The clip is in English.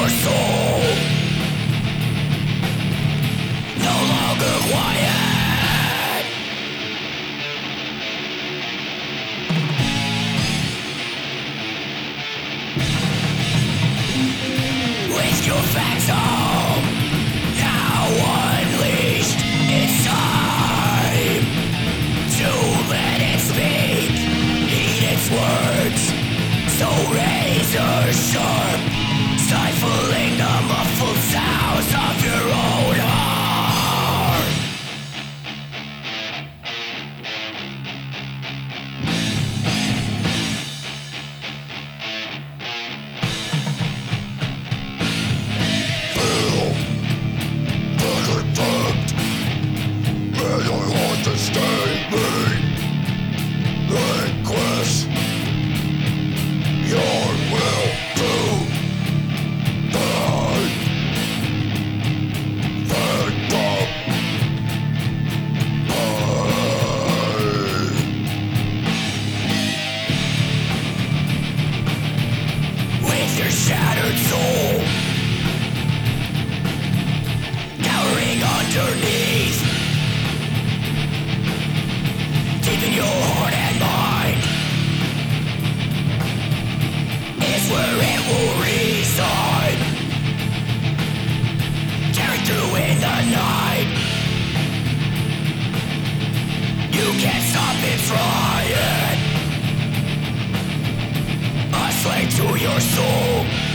your soul, no longer quiet. With your phantom now unleashed, it's time to let it speak. Heed its words, so razor sharp, stifling the muffled sounds of your own heart. Feel the contempt. May I understand me. Request your will to die. Phantom. With your shattered soul cowering underneath, deep in your heart and mind is where it will reside. Tearing through in the night, you can't stop it trying. A slave to your soul,